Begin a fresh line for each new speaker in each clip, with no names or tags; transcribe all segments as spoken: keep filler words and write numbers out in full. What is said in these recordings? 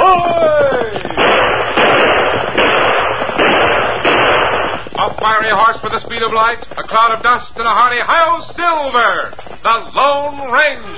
A fiery horse with the speed of light, a cloud of dust, and a hearty Hi-Yo Silver, the Lone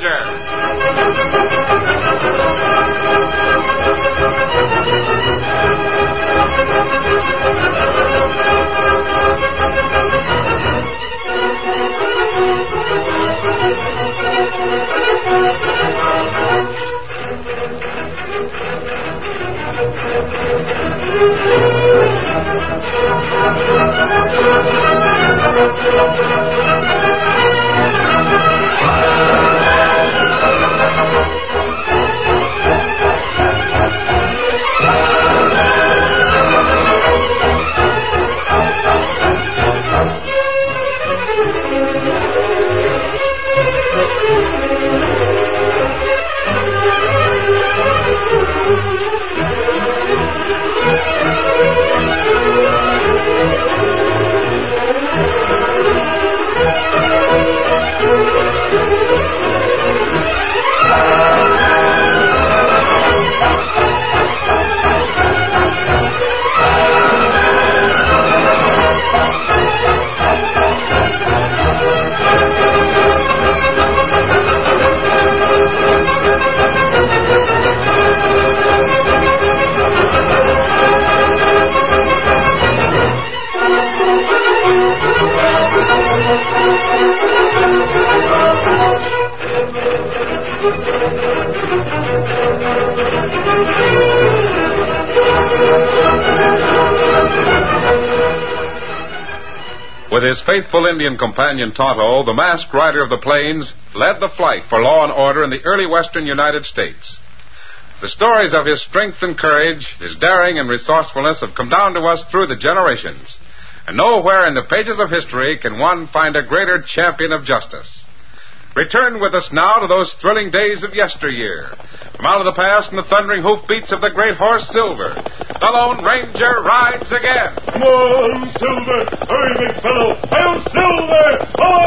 With his faithful Indian companion Tonto, the masked rider of the plains led the fight for law and order in the early western United States. The stories of his strength and courage, his daring and resourcefulness have come down to us through the generations. And nowhere in the pages of history can one find a greater champion of justice. Return with us now to those thrilling days of yesteryear. From out of the past and the thundering hoofbeats of the great horse Silver, the Lone Ranger rides again.
Come on, Silver! Hurry, big fellow! Hail, Silver!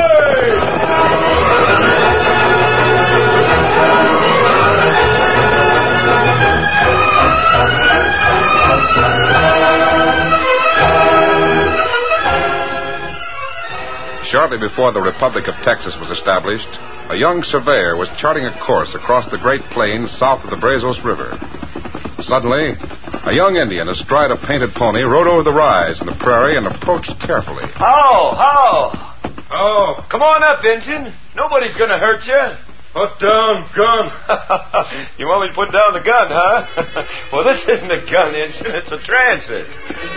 Shortly before the Republic of Texas was established, a young surveyor was charting a course across the Great Plains south of the Brazos River. Suddenly, a young Indian astride a painted pony rode over the rise in the prairie and approached carefully.
How, how? Oh, come on up, Injun. Nobody's going to hurt you.
Put down gun.
You want me to put down the gun, huh? Well, this isn't a gun, Injun. It's a transit.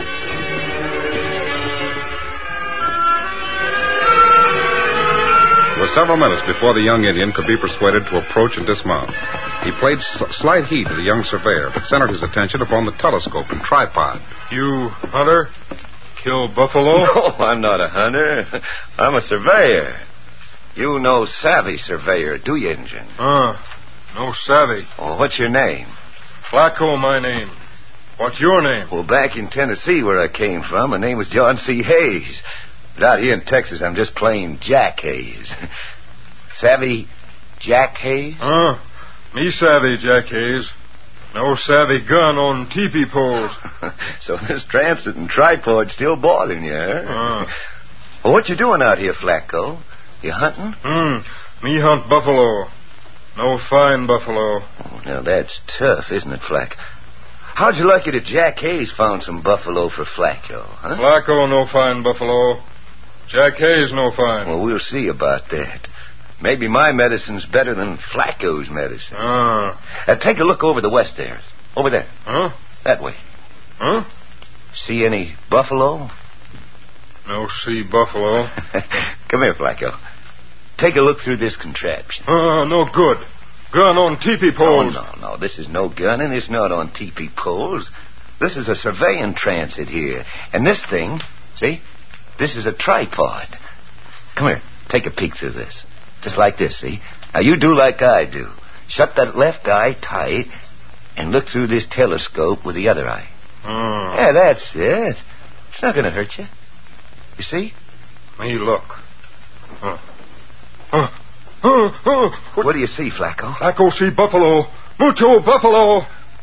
It was several minutes before the young Indian could be persuaded to approach and dismount. He paid s- slight heed to the young surveyor, but centered his attention upon the telescope and tripod.
You hunter? Kill buffalo?
No, I'm not a hunter. I'm a surveyor. You no savvy surveyor, do you, Injun?
Uh, no savvy.
Oh, what's your name?
Flacco, my name. What's your name?
Well, back in Tennessee, where I came from, my name was John C. Hayes. But out here in Texas, I'm just plain Jack Hayes. Savvy Jack Hayes?
Uh, me savvy, Jack Hayes. No savvy gun on teepee poles.
So this transit and tripod's still bothering you, huh?
Uh.
Well, what you doing out here, Flacco? You hunting?
Hmm, me hunt buffalo. No fine buffalo.
Oh, now that's tough, isn't it, Flack? How'd you like it if Jack Hayes found some buffalo for Flacco, huh?
Flacco no fine buffalo. Jack Hayes no fine.
Well, we'll see about that. Maybe my medicine's better than Flacco's medicine.
Ah.
Uh, take a look over the west there. Over there.
Huh?
That way.
Huh?
See any buffalo?
No see buffalo.
Come here, Flacco. Take a look through this contraption.
Uh, no good. Gun on teepee poles.
Oh, no, no. This is no gun, and it's not on teepee poles. This is a surveying transit here. And this thing, see? This is a tripod. Come here. Take a peek through this. Just like this, see? Now, you do like I do. Shut that left eye tight and look through this telescope with the other eye.
Oh.
Yeah, that's it. It's not going to hurt you. You see?
Me look. Huh. Huh. Huh. Huh.
What, what do you see, Flacco?
Flacco see buffalo. Mucho buffalo.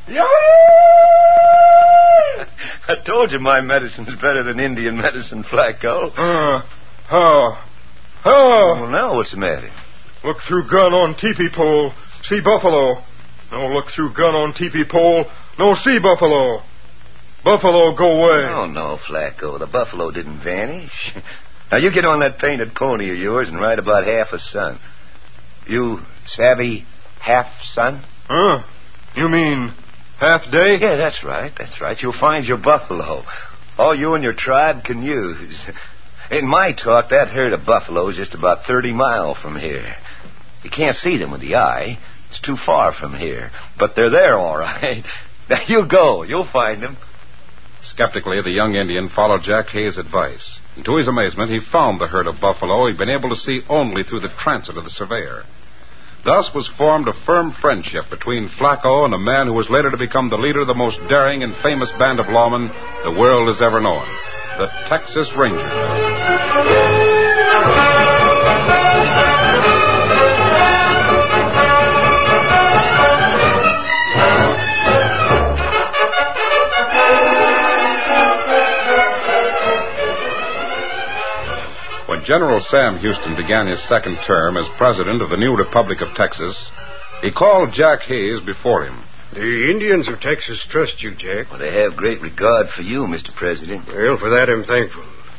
I told you my medicine's better than Indian medicine, Flacco.
Uh, how? How?
Well, now what's the matter?
Look through gun on teepee pole, see buffalo. No look through gun on teepee pole, no see buffalo. Buffalo go away.
Oh, no, Flacco. The buffalo didn't vanish. Now, you get on that painted pony of yours and ride about half a sun. You savvy half sun?
Huh? You mean half day?
Yeah, that's right, that's right. You'll find your buffalo. All you and your tribe can use. In my talk, that herd of buffalo is just about thirty miles from here. You can't see them with the eye. It's too far from here. But they're there, all right. Now, you go. You'll find them.
Skeptically, the young Indian followed Jack Hayes' advice. And to his amazement, he found the herd of buffalo he'd been able to see only through the transit of the surveyor. Thus was formed a firm friendship between Flacco and a man who was later to become the leader of the most daring and famous band of lawmen the world has ever known, the Texas Rangers. When General Sam Houston began his second term as president of the new Republic of Texas, he called Jack Hayes before him.
The Indians of Texas trust you, Jack.
Well, they have great regard for you, Mister President.
Well, for that I'm thankful.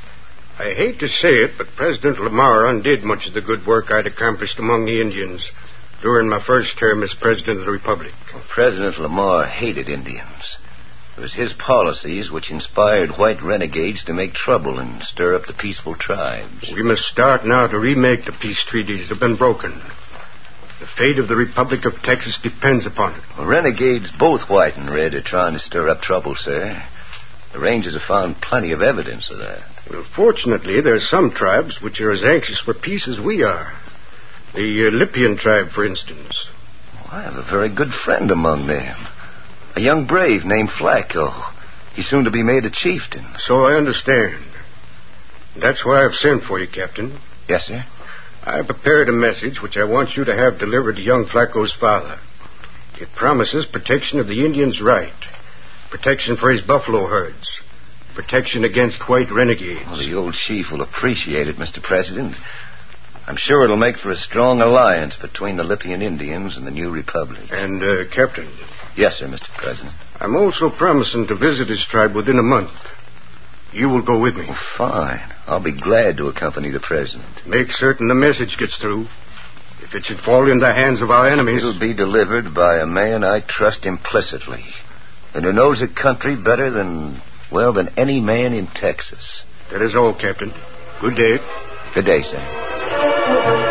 I hate to say it, but President Lamar undid much of the good work I'd accomplished among the Indians during my first term as president of the Republic.
Well, President Lamar hated Indians. It was his policies which inspired white renegades to make trouble and stir up the peaceful tribes.
We must start now to remake the peace treaties that have been broken. The fate of the Republic of Texas depends upon it.
Well, renegades, both white and red, are trying to stir up trouble, sir. The Rangers have found plenty of evidence of that.
Well, fortunately, there are some tribes which are as anxious for peace as we are. The uh, Lipian tribe, for instance.
Well, I have a very good friend among them. A young brave named Flacco. He's soon to be made a chieftain.
So I understand. That's why I've sent for you, Captain.
Yes, sir?
I prepared a message which I want you to have delivered to young Flacco's father. It promises protection of the Indian's right, protection for his buffalo herds, protection against white renegades.
Well, the old chief will appreciate it, Mister President. I'm sure it'll make for a strong alliance between the Lipian Indians and the new republic.
And, uh, Captain...
Yes, sir, Mister President.
I'm also promising to visit his tribe within a month. You will go with me.
Oh, fine. I'll be glad to accompany the president.
Make certain the message gets through. If it should fall in the hands of our enemies...
It'll be delivered by a man I trust implicitly, and who knows the country better than, well, than any man in Texas.
That is all, Captain. Good day.
Good day, sir.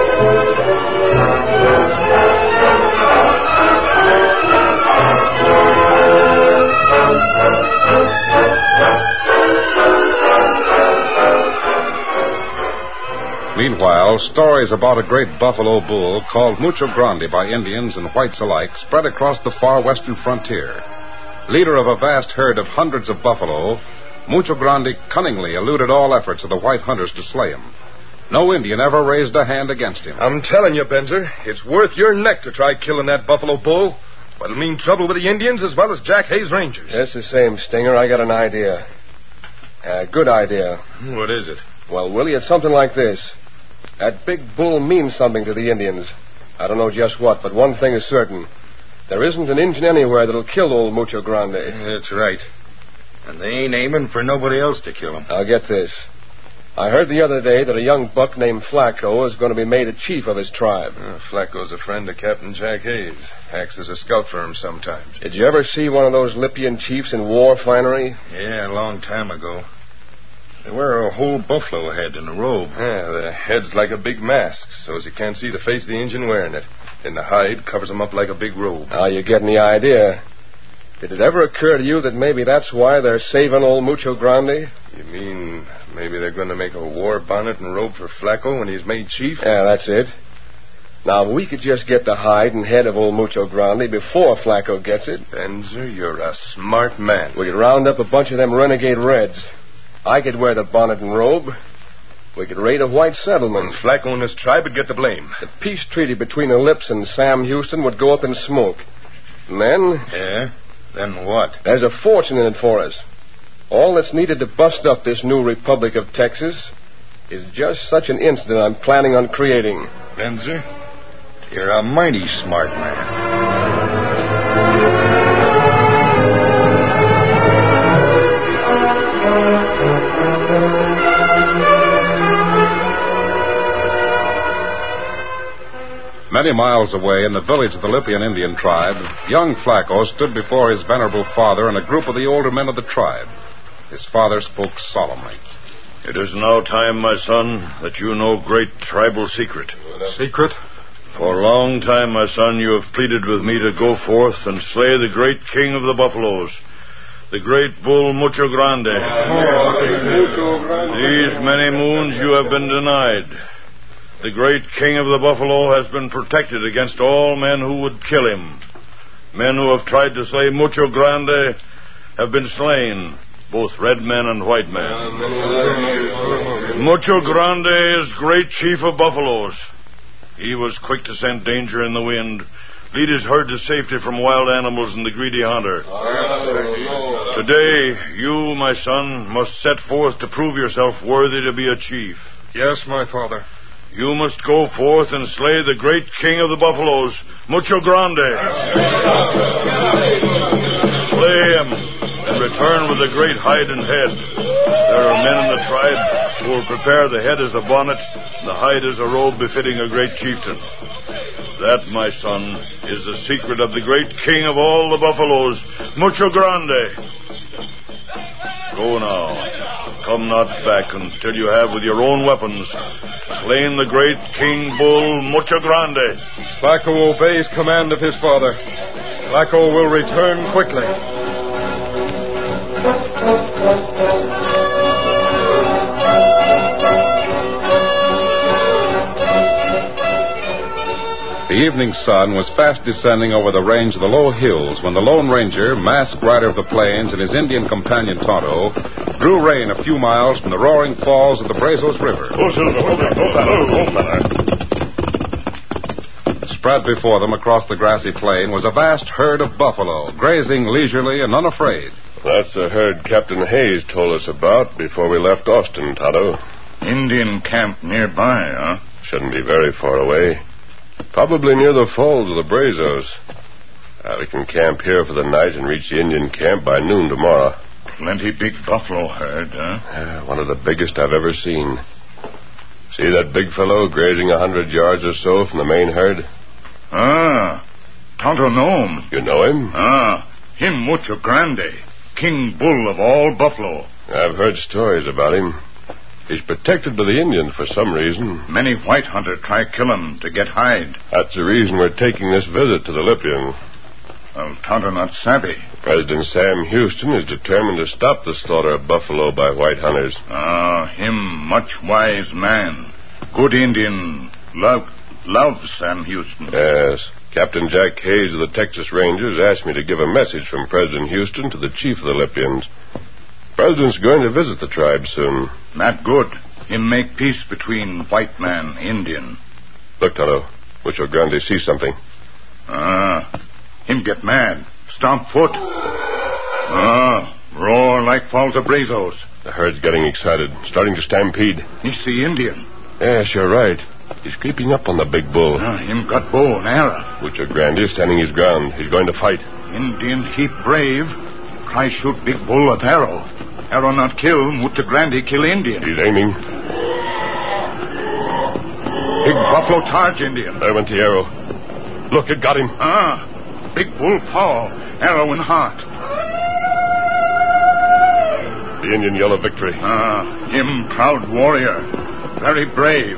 Meanwhile, stories about a great buffalo bull called Mucho Grande by Indians and whites alike spread across the far western frontier. Leader of a vast herd of hundreds of buffalo, Mucho Grande cunningly eluded all efforts of the white hunters to slay him. No Indian ever raised a hand against him.
I'm telling you, Benzer, it's worth your neck to try killing that buffalo bull. It'll mean trouble with the Indians as well as Jack Hayes' Rangers.
That's the same, Stinger. I got an idea. A good idea.
What is it?
Well, Willie, it's something like this. That big bull means something to the Indians. I don't know just what, but one thing is certain. There isn't an Indian anywhere that'll kill old Mucho Grande.
That's right. And they ain't aiming for nobody else to kill him.
Now, get this. I heard the other day that a young buck named Flacco is going to be made a chief of his tribe.
Uh, Flacco's a friend of Captain Jack Hayes. Acts as a scout for him sometimes.
Did you ever see one of those Lipian chiefs in war finery?
Yeah, a long time ago. They wear a whole buffalo head in a robe. Yeah, the head's like a big mask, so as you can't see the face of the Indian wearing it. And the hide covers him up like a big robe.
Now you're getting the idea. Did it ever occur to you that maybe that's why they're saving old Mucho Grande?
You mean maybe they're going to make a war bonnet and robe for Flacco when he's made chief?
Yeah, that's it. Now, if we could just get the hide and head of old Mucho Grande before Flacco gets it...
Benzer, you're a smart man.
We could round up a bunch of them renegade reds. I could wear the bonnet and robe. We could raid a white settlement.
And Flacco and his tribe would get the blame.
The peace treaty between the Lips and Sam Houston would go up in smoke. Men?
Yeah? Then what?
There's a fortune in it for us. All that's needed to bust up this new Republic of Texas is just such an incident I'm planning on creating.
Benzer, you're a mighty smart man.
Many miles away in the village of the Lipian Indian tribe, young Flacco stood before his venerable father and a group of the older men of the tribe. His father spoke solemnly.
It is now time, my son, that you know great tribal secret.
Secret?
For a long time, my son, you have pleaded with me to go forth and slay the great king of the buffaloes, the great bull Mucho Grande. These many moons you have been denied. The great king of the buffalo has been protected against all men who would kill him. Men who have tried to slay Mucho Grande have been slain, both red men and white men. Mucho Grande is great chief of buffaloes. He was quick to scent danger in the wind, lead his herd to safety from wild animals and the greedy hunter. Today, you, my son, must set forth to prove yourself worthy to be a chief.
Yes, my father.
You must go forth and slay the great king of the buffaloes, Mucho Grande. Slay him and return with the great hide and head. There are men in the tribe who will prepare the head as a bonnet, and the hide as a robe befitting a great chieftain. That, my son, is the secret of the great king of all the buffaloes, Mucho Grande. Go now. Come not back until you have, with your own weapons, slain the great King Bull Mucho Grande.
Flacco obeys command of his father. Flacco will return quickly.
The evening sun was fast descending over the range of the low hills when the Lone Ranger, masked rider of the plains, and his Indian companion Tonto drew rein a few miles from the roaring falls of the Brazos River. Spread before them across the grassy plain was a vast herd of buffalo, grazing leisurely and unafraid.
That's the herd Captain Hayes told us about before we left Austin, Tonto.
Indian camp nearby, huh?
Shouldn't be very far away. Probably near the falls of the Brazos. Uh, we can camp here for the night and reach the Indian camp by noon tomorrow.
Plenty big buffalo herd, huh?
Uh, one of the biggest I've ever seen. See that big fellow grazing a hundred yards or so from the main herd?
Ah, Tonto know him.
You know him?
Ah, him Mucho Grande, King Bull of all buffalo.
I've heard stories about him. He's protected by the Indians for some reason.
Many white hunter try kill him to get hide.
That's the reason we're taking this visit to the Lipian.
Well, Tonto not savvy.
President Sam Houston is determined to stop the slaughter of buffalo by white hunters.
Ah, him much wise man. Good Indian. Love, love Sam Houston.
Yes. Captain Jack Hayes of the Texas Rangers asked me to give a message from President Houston to the chief of the Lipians. President's going to visit the tribe soon.
Not good. Him make peace between white man, Indian.
Look, Tonto. Mucho Grande see something.
Ah, him get mad. Stomp foot. Ah, roar like falls of Brazos.
The herd's getting excited, starting to stampede.
He see Indian.
Yes, you're right. He's creeping up on the big bull.
Ah, him got bow and arrow.
Mucho Grande is standing his ground. He's going to fight.
Indian heap brave. Try shoot big bull with arrow. Arrow not kill, Mucho Grande kill Indian.
He's aiming.
Big buffalo charge Indian.
There went the arrow. Look, it got him.
Ah, big bull fall. Arrow in heart.
The Indian yell of victory.
Ah, him proud warrior. Very brave.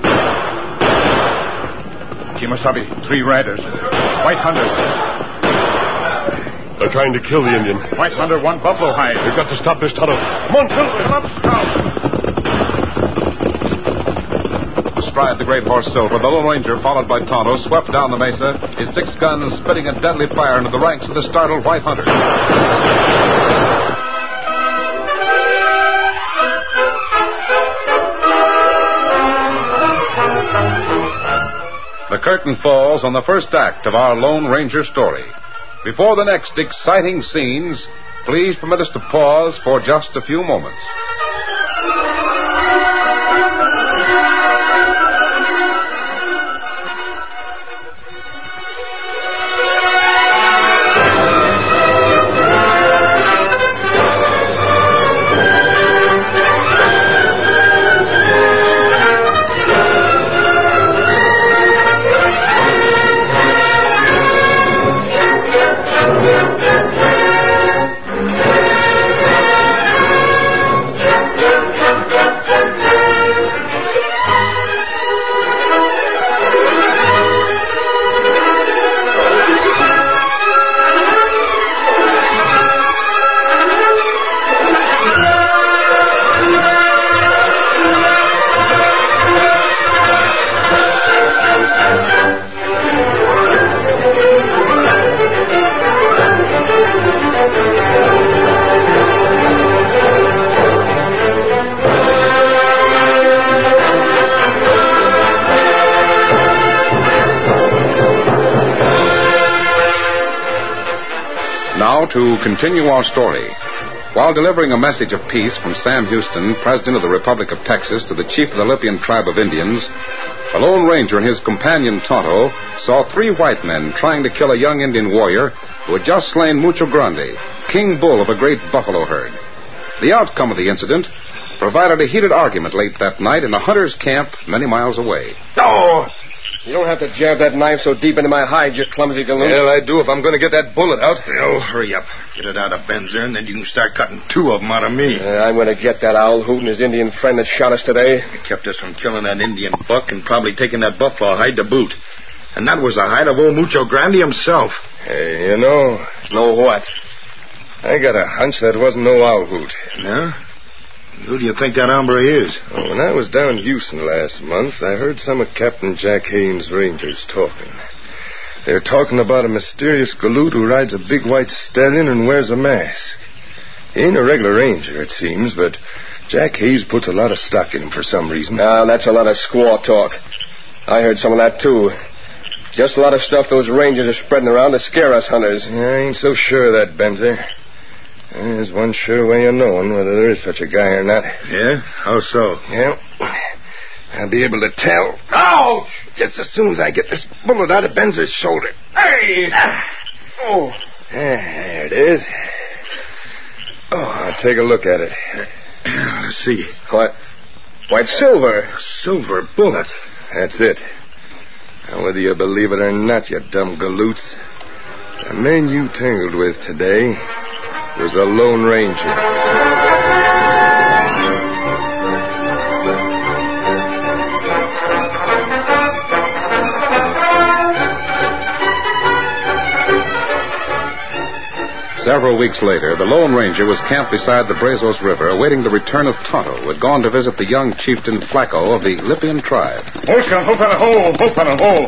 Kimasabi, three riders. White hunters.
They're trying to kill the Indian.
White hunter, one buffalo hide.
We've got to stop this, Tonto. Come on, kill him.
Come up, stop.
Astride the great horse Silver, the Lone Ranger, followed by Tonto, swept down the mesa, his six guns spitting a deadly fire into the ranks of the startled white hunters. The curtain falls on the first act of our Lone Ranger story. Before the next exciting scenes, please permit us to pause for just a few moments. Now to continue our story. While delivering a message of peace from Sam Houston, President of the Republic of Texas, to the chief of the Lipian tribe of Indians, a Lone Ranger and his companion Tonto saw three white men trying to kill a young Indian warrior who had just slain Mucho Grande, king bull of a great buffalo herd. The outcome of the incident provided a heated argument late that night in a hunter's camp many miles away.
Oh! You don't have to jab that knife so deep into my hide, you clumsy galoot.
Well, I do if I'm going to get that bullet out.
Oh, hurry up. Get it out of Ben's there, and then you can start cutting two of them out of me.
Uh, I'm going to get that owl hoot and his Indian friend that shot us today.
He kept us from killing that Indian buck and probably taking that buffalo hide to boot. And that was the hide of old Mucho Grande himself.
Hey, you know...
Know what?
I got a hunch that wasn't no owl hoot.
Yeah? Who do you think that hombre is?
Well, when I was down in Houston last month, I heard some of Captain Jack Haynes' Rangers talking. They're talking about a mysterious galoot who rides a big white stallion and wears a mask. He ain't a regular ranger, it seems, but Jack Hayes puts a lot of stock in him for some reason.
Now, that's a lot of squaw talk. I heard some of that, too. Just a lot of stuff those rangers are spreading around to scare us hunters.
Yeah, I ain't so sure of that, Benzer. There's one sure way of knowing whether there is such a guy or not.
Yeah? How so?
Yeah. I'll be able to tell. Ouch! Just as soon as I get this bullet out of Benzer's shoulder. Hey! Oh. There it is. Oh, I'll take a look at it.
Let's see.
What? White silver.
Silver bullet.
That's it. Now, whether you believe it or not, you dumb galoots, the man you tangled with today was a Lone Ranger.
Several weeks later, the Lone Ranger was camped beside the Brazos River, awaiting the return of Tonto, who had gone to visit the young chieftain Flacco of the Lipian tribe.
Oscar, hope on a hole, hope on a hole.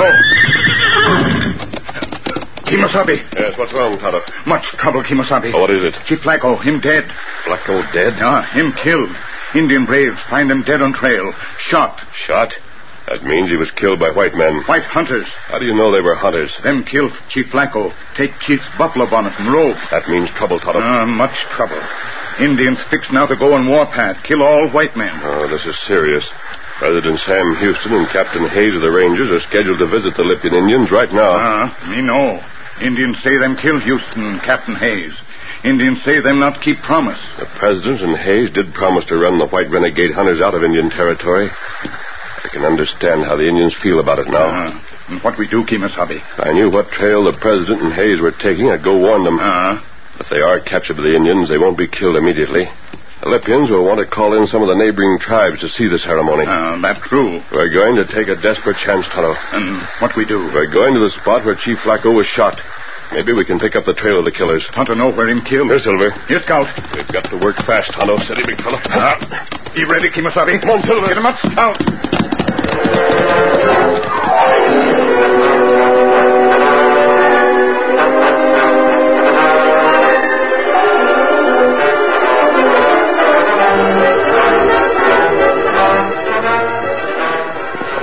Kimosabe.
Yes, what's wrong, Tonto?
Much trouble, Kimosabe.
Oh, what is it?
Chief Flacco, him dead.
Flacco dead?
Yeah, him killed. Indian braves find him dead on trail. Shot.
Shot? That means he was killed by white men.
White hunters.
How do you know they were hunters?
Them kill Chief Flacco. Take Chief's buffalo bonnet and robe.
That means trouble, Tonto.
Ah, uh, much trouble. Indians fix now to go on warpath, kill all white men.
Oh, this is serious. President Sam Houston and Captain Hayes of the Rangers are scheduled to visit the Lipian Indians right now.
Ah, uh, me know. Indians say them kill Houston and Captain Hayes. Indians say them not keep promise.
The President and Hayes did promise to run the white renegade hunters out of Indian territory. I can understand how the Indians feel about it now.
Uh, and what we do, Kimosabe?
If I knew what trail the President and Hayes were taking, I'd go warn them.
Uh,
if they are captured by the Indians, they won't be killed immediately. The Lipians will want to call in some of the neighboring tribes to see the ceremony.
Uh, that's true.
We're going to take a desperate chance, Tonto.
And what we do?
We're going to the spot where Chief Flacco was shot. Maybe we can pick up the trail of the killers.
Tonto know where him killed.
Here, Silver.
Here, Scout.
We've got to work fast, Tonto. Steady, big fella.
Uh, be ready, Kimosabe.
Come on, Silver.
Get him up, Scout.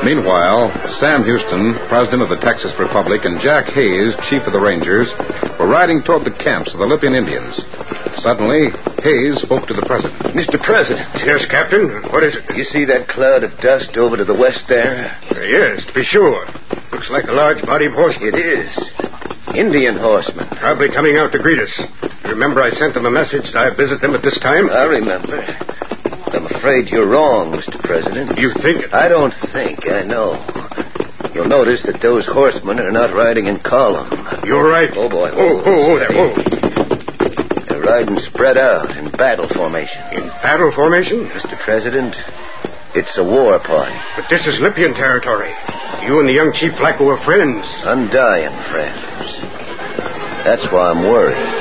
Meanwhile, Sam Houston, president of the Texas Republic, and Jack Hayes, chief of the Rangers, were riding toward the camps of the Lipian Indians. Suddenly, Hayes spoke to the president.
Mister President.
Yes, Captain. What is it?
You see that cloud of dust over to the west there?
Uh, yes, to be sure. Looks like a large body of horsemen.
It is. Indian horsemen.
Probably coming out to greet us. Remember I sent them a message that I visit them at this time?
I remember. I'm afraid you're wrong, Mister President.
You think it?
I don't think. I know. You'll notice that those horsemen are not riding in column.
You're right.
Oh, boy.
Oh, oh, oh, there. Oh.
They're riding spread out in battle formation.
In battle formation?
Mister President, it's a war party.
But this is Lipian territory. You and the young Chief Flacco are friends.
Undying friends. That's why I'm worried.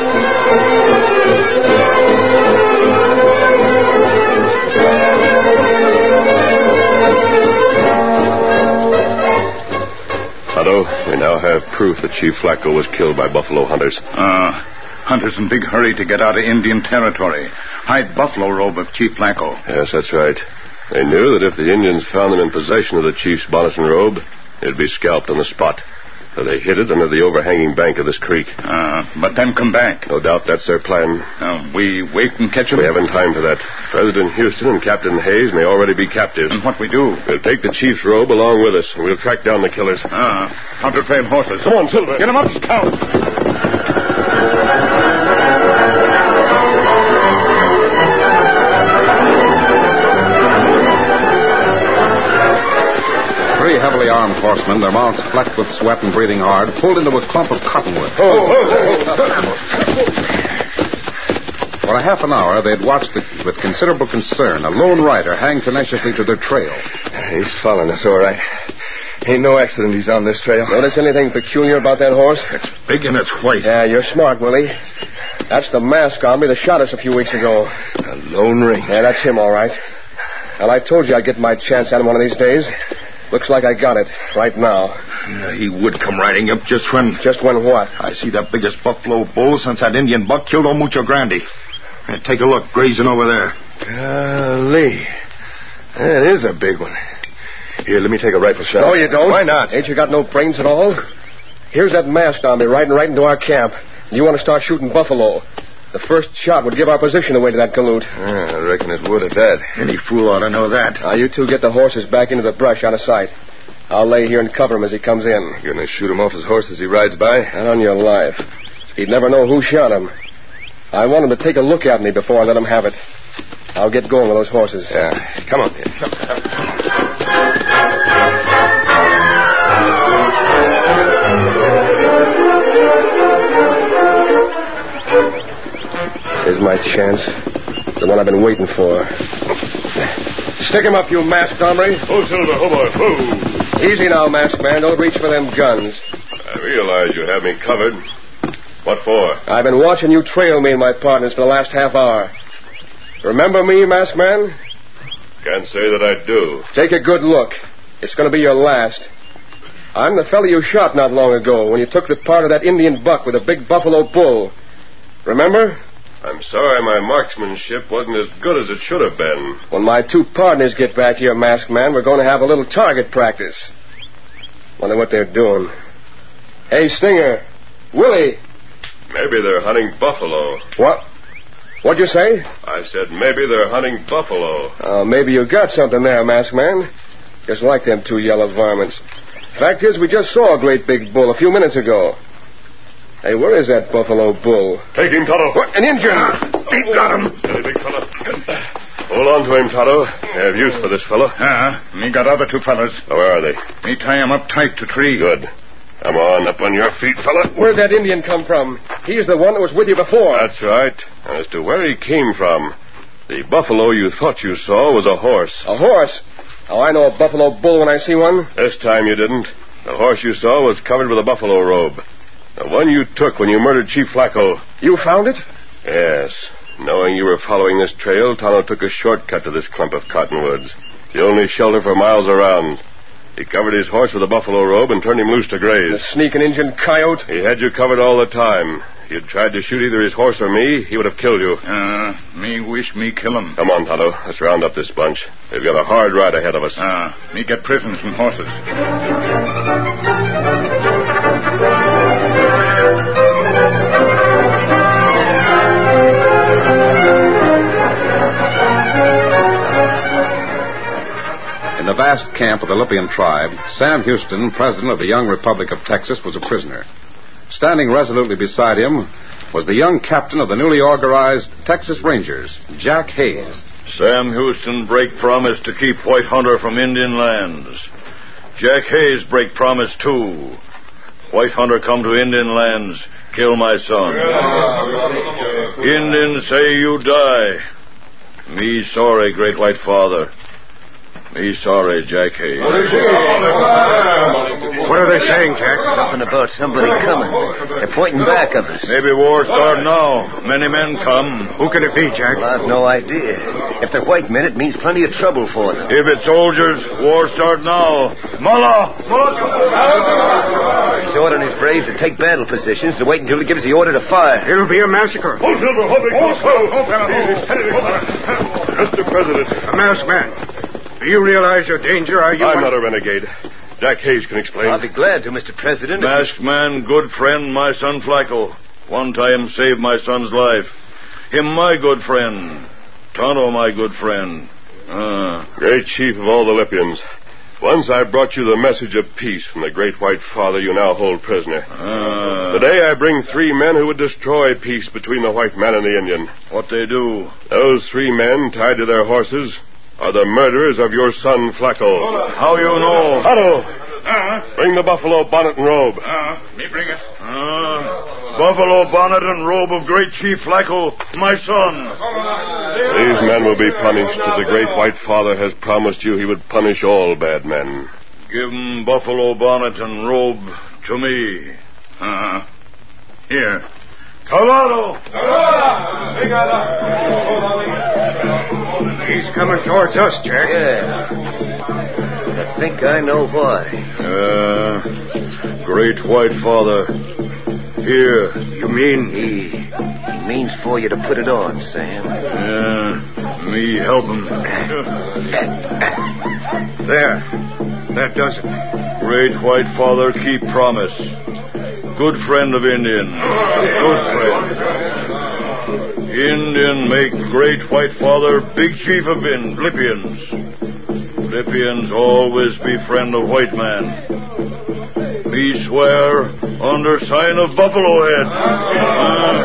Tonto, we now have proof that Chief Flacco was killed by buffalo hunters.
Ah, uh, hunters in big hurry to get out of Indian territory. Hide buffalo robe of Chief Flacco.
Yes, that's right. They knew that if the Indians found them in possession of the chief's bonnet and robe, they'd be scalped on the spot. So they hid it under the overhanging bank of this creek.
Uh, but then come back.
No doubt that's their plan.
Uh, we wait and catch them?
We haven't time for that. President Houston and Captain Hayes may already be captives.
And what we do?
We'll take the chief's robe along with us, and we'll track down the killers.
Ah, how to train horses.
Come on, Silver.
Get them up, Scout.
Three heavily armed horsemen, their mouths flecked with sweat and breathing hard, pulled into a clump of cottonwood.
Oh, oh, oh.
For a half an hour, they'd watched the, with considerable concern a lone rider hang tenaciously to their trail.
He's following us, all right. Ain't no accident he's on this trail.
Notice anything peculiar about that horse?
It's big and it's white.
Yeah, you're smart, Willie. That's the mask on me that shot us a few weeks ago.
A lone ranger.
Yeah, that's him, all right. Well, I told you I'd get my chance at him one of these days. Looks like I got it right now.
Yeah, he would come riding up just when...
Just when what?
I see the biggest buffalo bull since that Indian buck killed old Mucho Grande. Yeah, take a look, grazing over there.
Golly. That is a big one. Here, let me take a rifle shot.
No, you don't.
Why not?
Ain't you got no brains at all? Here's that masked army riding right into our camp. You want to start shooting buffalo. The first shot would give our position away to that galoot.
Yeah, I reckon it would at that.
Any fool ought to know that.
Now, you two get the horses back into the brush out of sight. I'll lay here and cover him as he comes in.
You're going to shoot him off his horse as he rides by?
Not on your life. He'd never know who shot him. I want him to take a look at me before I let him have it. I'll get going with those horses.
Yeah. Come on.
Here's my chance. The one I've been waiting for. Stick him up, you masked hombre.
Oh, Silver, oh, boy. Oh.
Easy now, masked man. Don't reach for them guns.
I realize you have me covered. What for?
I've been watching you trail me and my partners for the last half hour. Remember me, masked man?
Can't say that I do.
Take a good look. It's going to be your last. I'm the fellow you shot not long ago when you took the part of that Indian buck with a big buffalo bull. Remember?
I'm sorry my marksmanship wasn't as good as it should have been.
When my two partners get back here, masked man, we're going to have a little target practice. Wonder what they're doing. Hey, Stinger. Willie.
Maybe they're hunting buffalo.
What? What'd you say?
I said maybe they're hunting buffalo.
Uh, maybe you got something there, masked man. Just like them two yellow varmints. Fact is, we just saw a great big bull a few minutes ago. Hey, where is that buffalo bull?
Take him, Tonto.
What? An Injun!
He got him. Steady, big fella. Hold on to him, Tonto. I have use for this fellow.
Ah, uh, me got other two fellas.
Oh, where are they?
Me tie him up tight to tree.
Good. Come on, up on your feet, fella.
Where'd that Indian come from? He's the one that was with you before.
That's right. As to where he came from, the buffalo you thought you saw was a horse.
A horse? Oh, I know a buffalo bull when I see one.
This time you didn't. The horse you saw was covered with a buffalo robe. The one you took when you murdered Chief Flacco.
You found it?
Yes. Knowing you were following this trail, Tonto took a shortcut to this clump of cottonwoods. The only shelter for miles around. He covered his horse with a buffalo robe and turned him loose to graze.
The sneaking Injun coyote.
He had you covered all the time. You'd tried to shoot either his horse or me, he would have killed you.
Uh, me wish me kill him.
Come on, Tonto. Let's round up this bunch. They've got a hard ride ahead of us.
Ah, uh, me get prisons from horses.
In the vast camp of the Lippian tribe, Sam Houston, president of the young Republic of Texas, was a prisoner. Standing resolutely beside him was the young captain of the newly organized Texas Rangers, Jack Hayes.
Sam Houston break promise to keep White Hunter from Indian lands. Jack Hayes break promise too. White Hunter come to Indian lands, kill my son. Indians say you die. Me sorry, great white father. Me sorry, Jack Hayes.
What are they saying, Jack?
Something about somebody coming. They're pointing back at us.
Maybe war start now. Many men come.
Who can it be, Jack?
Well, I've no idea. If they're white men, it means plenty of trouble for them.
If it's soldiers, war start now. Mullah! Mullah!
He's ordering his braves to take battle positions to wait until he gives the order to fire.
It'll be a massacre.
Mister President.
A masked man. Do you realize your danger? Are you...
I'm not a renegade. Jack Hayes can explain.
I'll be glad to, Mister President.
Masked man, good friend, my son Flacco. One time saved my son's life. Him my good friend. Tonto my good friend. Ah.
Great chief of all the Lippians. Once I brought you the message of peace from the great white father you now hold prisoner.
Ah.
Today I bring three men who would destroy peace between the white man and the Indian.
What they do?
Those three men, tied to their horses, are the murderers of your son, Flacco.
How you know?
Otto,
Uh,
bring the buffalo bonnet and robe.
uh, me bring it.
Ah. Buffalo bonnet and robe of great chief Flacco, my son.
These men will be punished as the great white father has promised you he would punish all bad men.
Give 'em buffalo bonnet and robe to me.
Uh, here.
Colorado!
He's coming towards us, Jack.
Yeah. I think I know why.
Uh, great white father. Here.
You mean...
He, he means for you to put it on, Sam.
Yeah, me help him.
There. That does it.
Great white father keep promise. Good friend of Indian. Good friend. Indian make great white father big chief of in Lippians. Lippians always be friend of white man. Me swear under sign of buffalo head. Uh,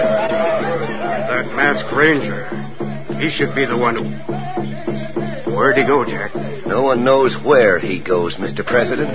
That masked ranger. He should be the one who... Where'd he go, Jack?
No one knows where he goes, Mister President.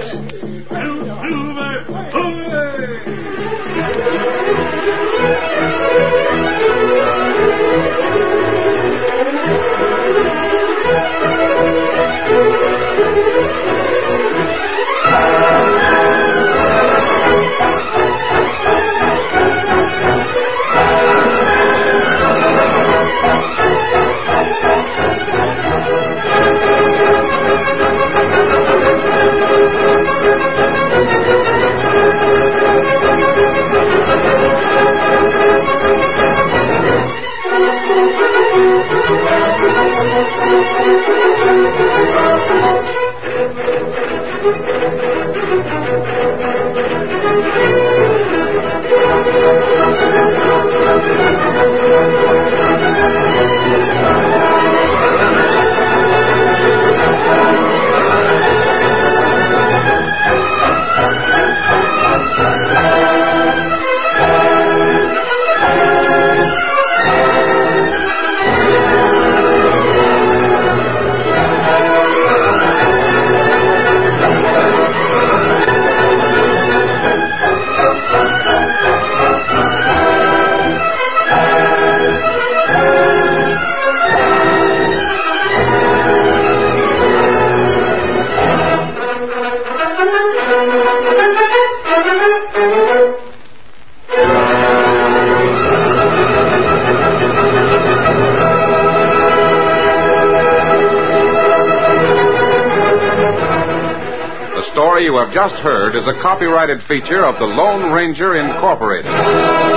The story you have just heard is a copyrighted feature of the Lone Ranger Incorporated.